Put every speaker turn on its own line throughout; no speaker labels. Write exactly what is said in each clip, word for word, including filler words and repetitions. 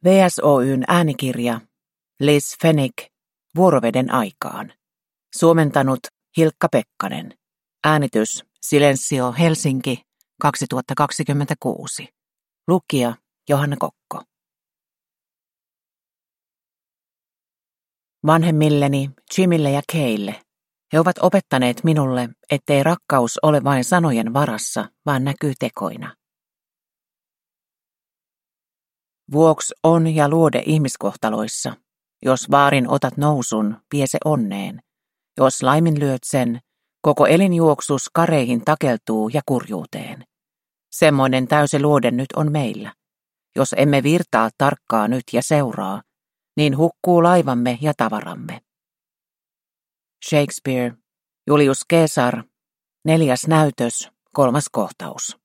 V S Oy:n äänikirja Liz Fennick Vuoroveden aikaan. Suomentanut Hilkka Pekkanen. Äänitys Silensio Helsinki kaksituhattakaksikymmentäkuusi. Lukija Johanna Kokko. Vanhemmilleni, Jimille ja Kaylle, he ovat opettaneet minulle, ettei rakkaus ole vain sanojen varassa, vaan näkyy tekoina. Vuoks on ja luode ihmiskohtaloissa. Jos vaarin otat nousun, vie se onneen. Jos laiminlyöt sen, koko elinjuoksus kareihin takeltuu ja kurjuuteen. Semmoinen täysi luode nyt on meillä. Jos emme virtaa tarkkaa nyt ja seuraa, niin hukkuu laivamme ja tavaramme. Shakespeare, Julius Caesar, neljäs näytös, kolmas kohtaus.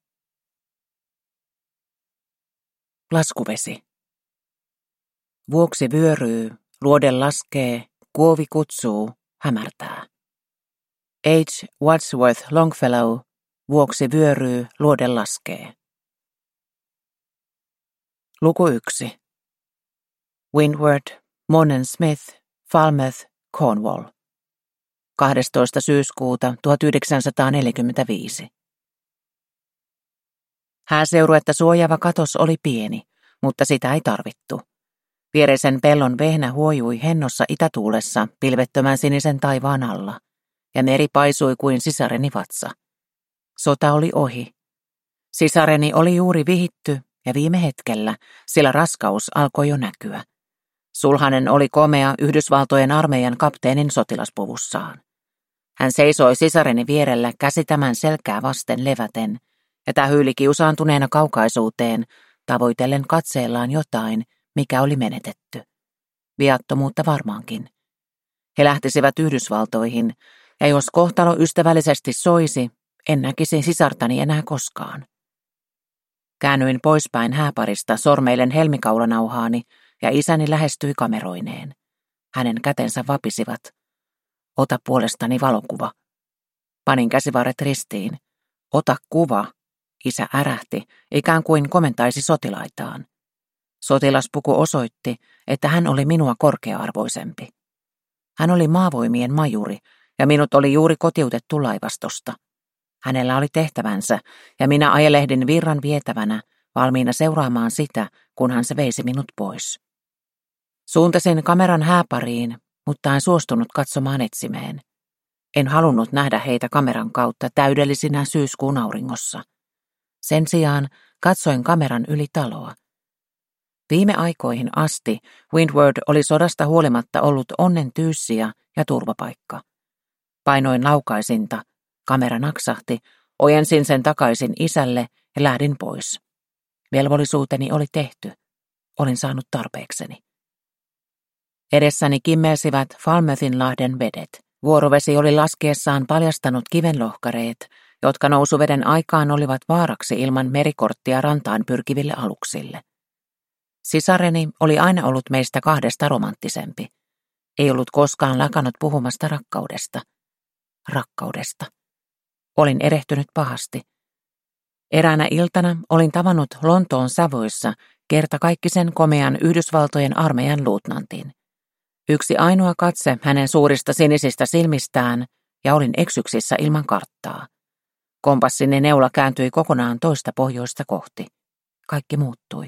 Laskuvesi. Vuoksi vyöryy, luode laskee, kuovi kutsuu, hämärtää. H. Wadsworth Longfellow, vuoksi vyöryy, luode laskee. Luku yksi. Windward, Monen Smith, Falmouth, Cornwall. kahdestoista syyskuuta tuhatyhdeksänsataaneljäkymmentäviisi. Hääseuruetta suojaava katos oli pieni, mutta sitä ei tarvittu. Viereisen pellon vehnä huojui hennossa itätuulessa pilvettömän sinisen taivaan alla, ja meri paisui kuin sisareni vatsa. Sota oli ohi. Sisareni oli juuri vihitty, ja viime hetkellä, sillä raskaus alkoi jo näkyä. Sulhanen oli komea Yhdysvaltojen armeijan kapteenin sotilaspuvussaan. Hän seisoi sisareni vierellä käsi tämän selkää vasten leväten, ja tähyili kiusaantuneena kaukaisuuteen, tavoitellen katseellaan jotain, mikä oli menetetty. Viattomuutta varmaankin. He lähtisivät Yhdysvaltoihin, ja jos kohtalo ystävällisesti soisi, en näkisi sisartani enää koskaan. Käännyin poispäin hääparista sormeilen helmikaulanauhaani, ja isäni lähestyi kameroineen. Hänen kätensä vapisivat. Ota puolestani valokuva. Panin käsivarret ristiin. Ota kuva. Isä ärähti, ikään kuin komentaisi sotilaitaan. Sotilaspuku osoitti, että hän oli minua korkea-arvoisempi. Hän oli maavoimien majuri, ja minut oli juuri kotiutettu laivastosta. Hänellä oli tehtävänsä, ja minä ajelehdin virran vietävänä, valmiina seuraamaan sitä, kunhan se veisi minut pois. Suuntasin kameran hääpariin, mutta en suostunut katsomaan etsimeen. En halunnut nähdä heitä kameran kautta täydellisinä syyskuun auringossa. Sen sijaan katsoin kameran yli taloa. Viime aikoihin asti Windward oli sodasta huolimatta ollut onnen tyyssiä ja turvapaikka. Painoin laukaisinta, kamera naksahti, ojensin sen takaisin isälle ja lähdin pois. Velvollisuuteni oli tehty. Olin saanut tarpeekseni. Edessäni kimmelsivät Falmouthinlahden vedet. Vuorovesi oli laskeessaan paljastanut kivenlohkareet, jotka nousuveden aikaan olivat vaaraksi ilman merikorttia rantaan pyrkiville aluksille. Sisareni oli aina ollut meistä kahdesta romanttisempi. Ei ollut koskaan lakannut puhumasta rakkaudesta. Rakkaudesta. Olin erehtynyt pahasti. Eräänä iltana olin tavannut Lontoon Savoissa kertakaikkisen komean Yhdysvaltojen armeijan luutnantin. Yksi ainoa katse hänen suurista sinisistä silmistään, ja olin eksyksissä ilman karttaa. Kompassini neula kääntyi kokonaan toista pohjoista kohti. Kaikki muuttui.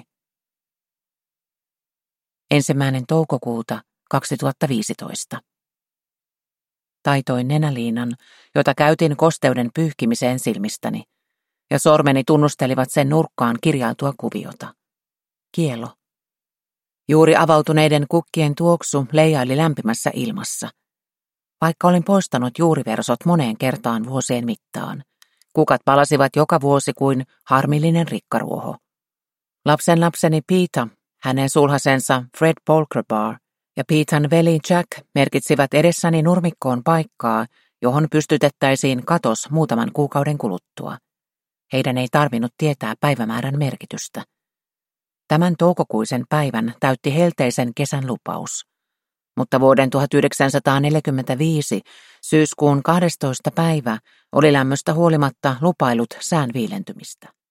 Ensimmäinen toukokuuta kaksituhattaviisitoista. Taitoin nenäliinan, jota käytin kosteuden pyyhkimiseen silmistäni, ja sormeni tunnustelivat sen nurkkaan kirjailtua kuviota. Kielo. Juuri avautuneiden kukkien tuoksu leijaili lämpimässä ilmassa. Vaikka olin poistanut juuriversot moneen kertaan vuosien mittaan, kukat palasivat joka vuosi kuin harmillinen rikkaruoho. Lapsen lapseni Peter, hänen sulhasensa Fred Polkerbar ja Petan veli Jack merkitsivät edessäni nurmikkoon paikkaa, johon pystytettäisiin katos muutaman kuukauden kuluttua. Heidän ei tarvinnut tietää päivämäärän merkitystä. Tämän toukokuisen päivän täytti helteisen kesän lupaus. Mutta vuoden tuhatyhdeksänsataaneljäkymmentäviisi syyskuun kahdestoista päivä oli lämmöstä huolimatta lupailut sään viilentymistä.